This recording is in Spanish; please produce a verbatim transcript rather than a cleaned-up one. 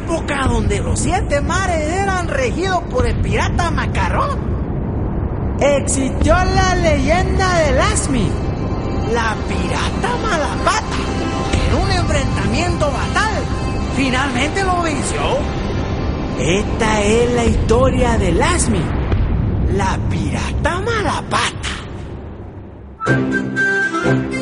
época donde los siete mares eran regidos por el pirata Macarrón, existió la leyenda de Lasmi, la pirata Malapata, que en un enfrentamiento fatal finalmente lo venció. Esta es la historia de Lasmi, la pirata Malapata.